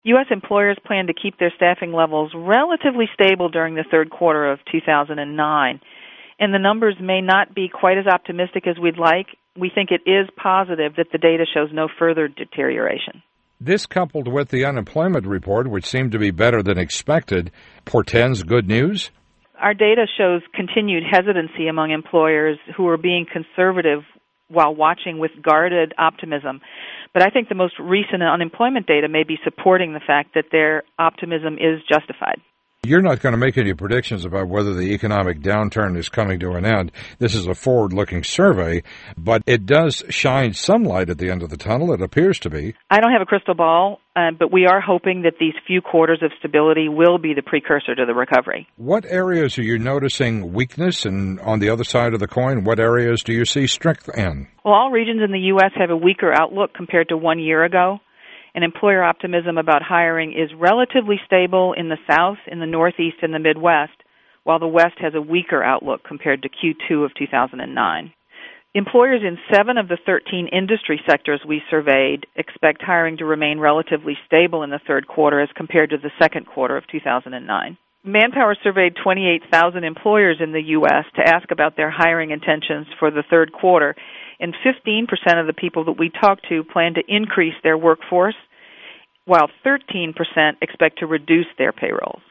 U.S. employers plan to keep their staffing levels relatively stable during the third quarter of 2009, and the numbers may not be quite as optimistic as we'd like. We think it is positive that the data shows no further deterioration. This, coupled with the unemployment report, which seemed to be better than expected, portends good news? Our data shows continued hesitancy among employers who are being conservative while watching with guarded optimism. But I think the most recent unemployment data may be supporting the fact that their optimism is justified. You're not going to make any predictions about whether the economic downturn is coming to an end. This is a forward-looking survey, but it does shine some light at the end of the tunnel, it appears to be. I don't have a crystal ball, but we are hoping that these few quarters of stability will be the precursor to the recovery. What areas are you noticing weakness, and on the other side of the coin, what areas do you see strength in? Well, all regions in the U.S. have a weaker outlook compared to 1 year ago. And employer optimism about hiring is relatively stable in the South, in the Northeast, and the Midwest, while the West has a weaker outlook compared to Q2 of 2009. Employers in 7 of the 13 industry sectors we surveyed expect hiring to remain relatively stable in the third quarter as compared to the second quarter of 2009. Manpower surveyed 28,000 employers in the U.S. to ask about their hiring intentions for the third quarter, and 15% of the people that we talked to plan to increase their workforce, while 13% expect to reduce their payrolls.